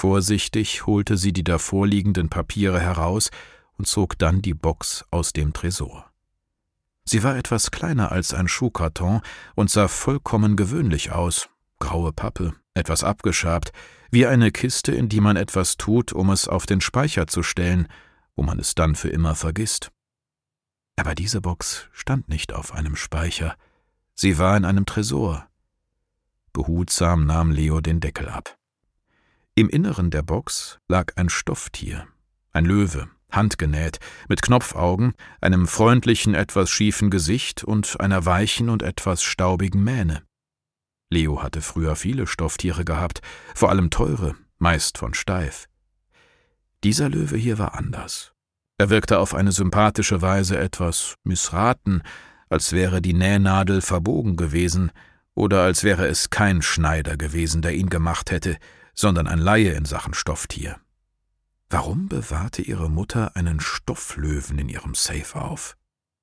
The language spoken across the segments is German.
Vorsichtig holte sie die davorliegenden Papiere heraus und zog dann die Box aus dem Tresor. Sie war etwas kleiner als ein Schuhkarton und sah vollkommen gewöhnlich aus. Graue Pappe, etwas abgeschabt, wie eine Kiste, in die man etwas tut, um es auf den Speicher zu stellen, wo man es dann für immer vergisst. Aber diese Box stand nicht auf einem Speicher, sie war in einem Tresor. Behutsam nahm Leo den Deckel ab. Im Inneren der Box lag ein Stofftier, ein Löwe, handgenäht, mit Knopfaugen, einem freundlichen, etwas schiefen Gesicht und einer weichen und etwas staubigen Mähne. Leo hatte früher viele Stofftiere gehabt, vor allem teure, meist von Steif. Dieser Löwe hier war anders. Er wirkte auf eine sympathische Weise etwas missraten, als wäre die Nähnadel verbogen gewesen oder als wäre es kein Schneider gewesen, der ihn gemacht hätte, sondern ein Laie in Sachen Stofftier. Warum bewahrte ihre Mutter einen Stofflöwen in ihrem Safe auf?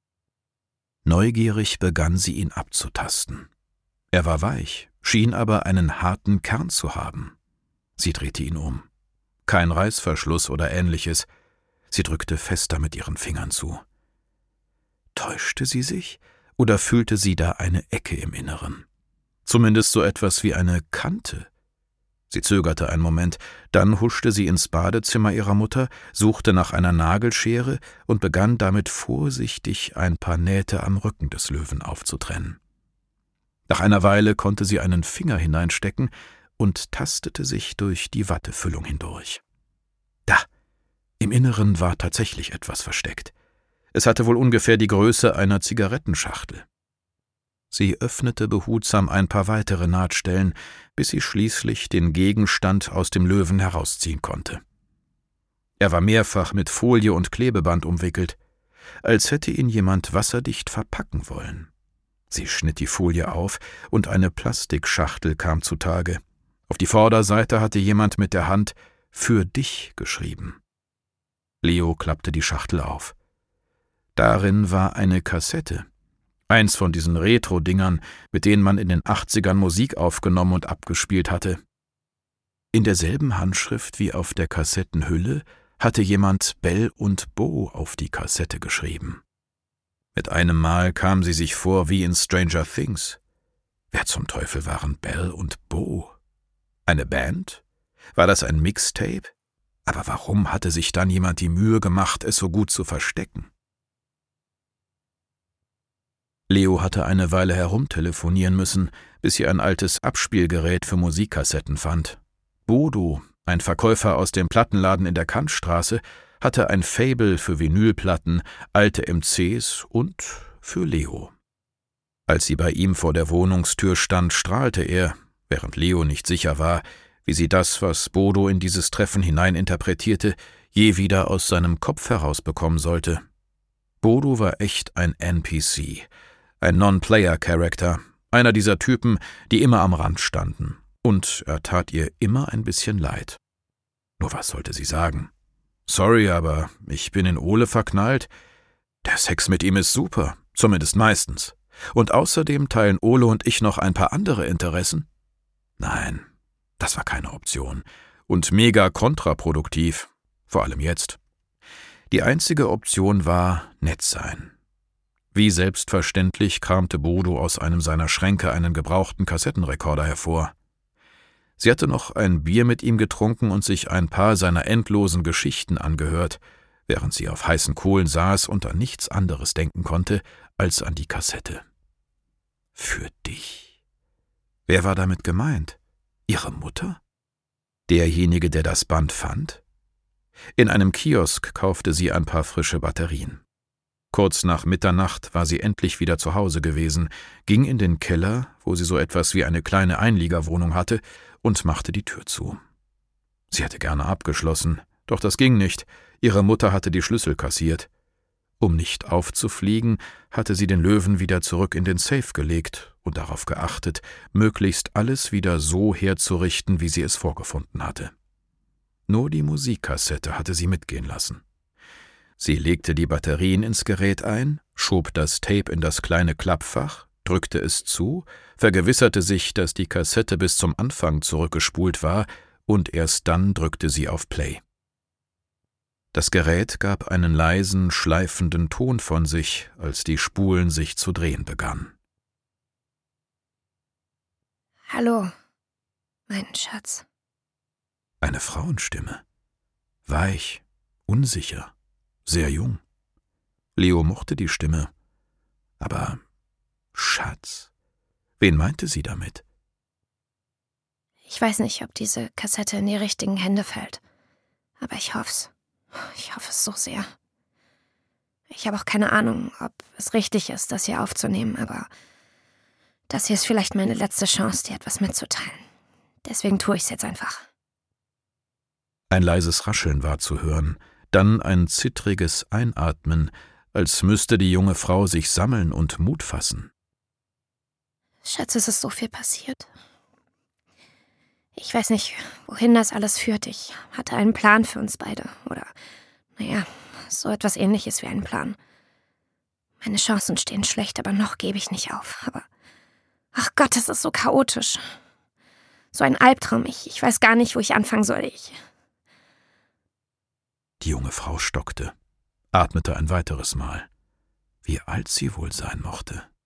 Neugierig begann sie ihn abzutasten. Er war weich, schien aber einen harten Kern zu haben. Sie drehte ihn um. Kein Reißverschluss oder Ähnliches. Sie drückte fester mit ihren Fingern zu. Täuschte sie sich oder fühlte sie da eine Ecke im Inneren? Zumindest so etwas wie eine Kante. Sie zögerte einen Moment, dann huschte sie ins Badezimmer ihrer Mutter, suchte nach einer Nagelschere und begann damit vorsichtig ein paar Nähte am Rücken des Löwen aufzutrennen. Nach einer Weile konnte sie einen Finger hineinstecken und tastete sich durch die Wattefüllung hindurch. Da, im Inneren war tatsächlich etwas versteckt. Es hatte wohl ungefähr die Größe einer Zigarettenschachtel. Sie öffnete behutsam ein paar weitere Nahtstellen, bis sie schließlich den Gegenstand aus dem Löwen herausziehen konnte. Er war mehrfach mit Folie und Klebeband umwickelt, als hätte ihn jemand wasserdicht verpacken wollen. Sie schnitt die Folie auf und eine Plastikschachtel kam zutage. Auf die Vorderseite hatte jemand mit der Hand »Für dich« geschrieben. Leo klappte die Schachtel auf. Darin war eine Kassette. Eins von diesen Retro-Dingern, mit denen man in den 80ern Musik aufgenommen und abgespielt hatte. In derselben Handschrift wie auf der Kassettenhülle hatte jemand Bell und Bo auf die Kassette geschrieben. Mit einem Mal kam sie sich vor wie in Stranger Things. Wer zum Teufel waren Bell und Bo? Eine Band? War das ein Mixtape? Aber warum hatte sich dann jemand die Mühe gemacht, es so gut zu verstecken? Leo hatte eine Weile herumtelefonieren müssen, bis sie ein altes Abspielgerät für Musikkassetten fand. Bodo, ein Verkäufer aus dem Plattenladen in der Kantstraße, hatte ein Faible für Vinylplatten, alte MCs und für Leo. Als sie bei ihm vor der Wohnungstür stand, strahlte er, während Leo nicht sicher war, wie sie das, was Bodo in dieses Treffen hineininterpretierte, je wieder aus seinem Kopf herausbekommen sollte. Bodo war echt ein NPC, ein Non-Player-Character, einer dieser Typen, die immer am Rand standen. Und er tat ihr immer ein bisschen leid. Nur was sollte sie sagen? Sorry, aber ich bin in Ole verknallt. Der Sex mit ihm ist super, zumindest meistens. Und außerdem teilen Ole und ich noch ein paar andere Interessen. Nein, das war keine Option. Und mega kontraproduktiv, vor allem jetzt. Die einzige Option war nett sein. Wie selbstverständlich kramte Bodo aus einem seiner Schränke einen gebrauchten Kassettenrekorder hervor. Sie hatte noch ein Bier mit ihm getrunken und sich ein paar seiner endlosen Geschichten angehört, während sie auf heißen Kohlen saß und an nichts anderes denken konnte, als an die Kassette. Für dich. Wer war damit gemeint? Ihre Mutter? Derjenige, der das Band fand? In einem Kiosk kaufte sie ein paar frische Batterien. Kurz nach Mitternacht war sie endlich wieder zu Hause gewesen, ging in den Keller, wo sie so etwas wie eine kleine Einliegerwohnung hatte, und machte die Tür zu. Sie hätte gerne abgeschlossen, doch das ging nicht, ihre Mutter hatte die Schlüssel kassiert. Um nicht aufzufliegen, hatte sie den Löwen wieder zurück in den Safe gelegt und darauf geachtet, möglichst alles wieder so herzurichten, wie sie es vorgefunden hatte. Nur die Musikkassette hatte sie mitgehen lassen. Sie legte die Batterien ins Gerät ein, schob das Tape in das kleine Klappfach, drückte es zu, vergewisserte sich, dass die Kassette bis zum Anfang zurückgespult war und erst dann drückte sie auf Play. Das Gerät gab einen leisen, schleifenden Ton von sich, als die Spulen sich zu drehen begannen. »Hallo, mein Schatz.« Eine Frauenstimme. Weich, unsicher, sehr jung. Leo mochte die Stimme. Aber Schatz, wen meinte sie damit? »Ich weiß nicht, ob diese Kassette in die richtigen Hände fällt. Aber ich hoff's. Ich hoffe es so sehr. Ich habe auch keine Ahnung, ob es richtig ist, das hier aufzunehmen, aber das hier ist vielleicht meine letzte Chance, dir etwas mitzuteilen. Deswegen tue ich's jetzt einfach.« Ein leises Rascheln war zu hören, dann ein zittriges Einatmen, als müsste die junge Frau sich sammeln und Mut fassen. »Schatz, es ist so viel passiert. Ich weiß nicht, wohin das alles führt. Ich hatte einen Plan für uns beide. Oder, naja, so etwas Ähnliches wie einen Plan. Meine Chancen stehen schlecht, aber noch gebe ich nicht auf. Aber, ach Gott, es ist so chaotisch. So ein Albtraum. Ich weiß gar nicht, wo ich anfangen soll. Die junge Frau stockte, atmete ein weiteres Mal. Wie alt sie wohl sein mochte.